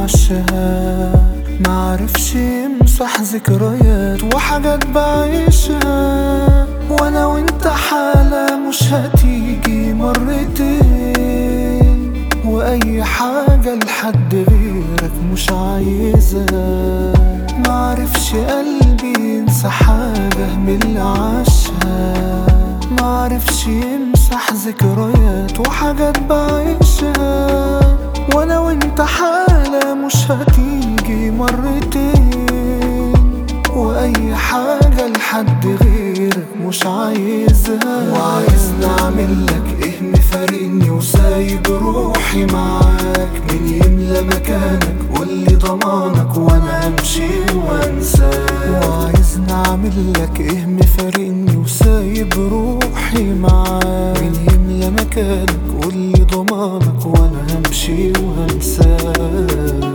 عاشها، معرفش يمسح ذكريات وحاجات بعيشها. وانا وانت حالة مش هتيجي مرتين، واي حاجة لحد غيرك مش عايزها. معرفش قلبي ينسى حاجة من اللي عاشها، معرفش يمسح ذكريات وحاجات بعيشها. وانا وانت حالة مش هتيجي مرتين، واي حاجة لحد غيرك مش عايزها. وعايزني اعملك ايه مفارقني وسايب روحي معاك؟ مين يملى مكانك قولي ضمانك وانا همشي وانساك. وعايزني اعملك ايه مفارقني وسايب روحي معاك؟ مين يملى مكانك قولي ضمانك وانا همشي وهنساك.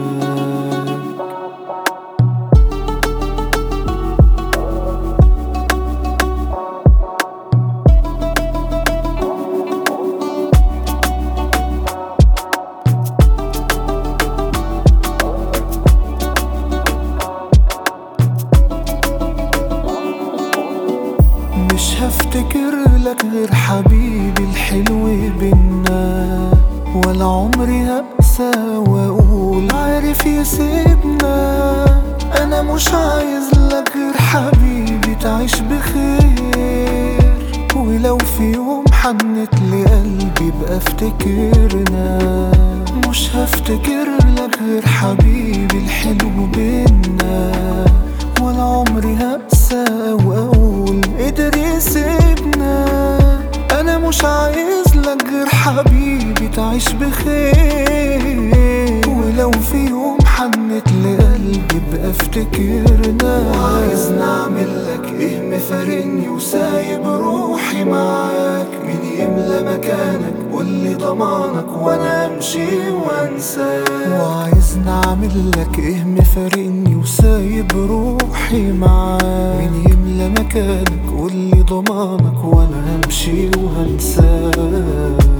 مش هفتكر لك غير حبيبي الحلو بينا، ولا عمري هقسى واقول عارف يسيبنا. انا مش عايز لك غير حبيبي تعيش بخير، ولو في يوم حنت لي قلبي بقى افتكرنا. مش هفتكر لك غير حبيبي الحلو بينا، ولا عمري هقسى واقول قدر يسيبنا. انا مش عايز لك غير حبيبي تعيش بخير، ولو في يوم حنت لقلبي بقى افتكرنا. وعايزني اعمل لك ايه مفارقني وسايب روحي معاك؟ مين يملى مكانك قولي ضمانك وانا امشي وانساك. وعايزني اعمل لك ايه مفارقني وسايب روحي معاك؟ مين يملى مكانك قولي ضمانك وانا همشي وهنساك.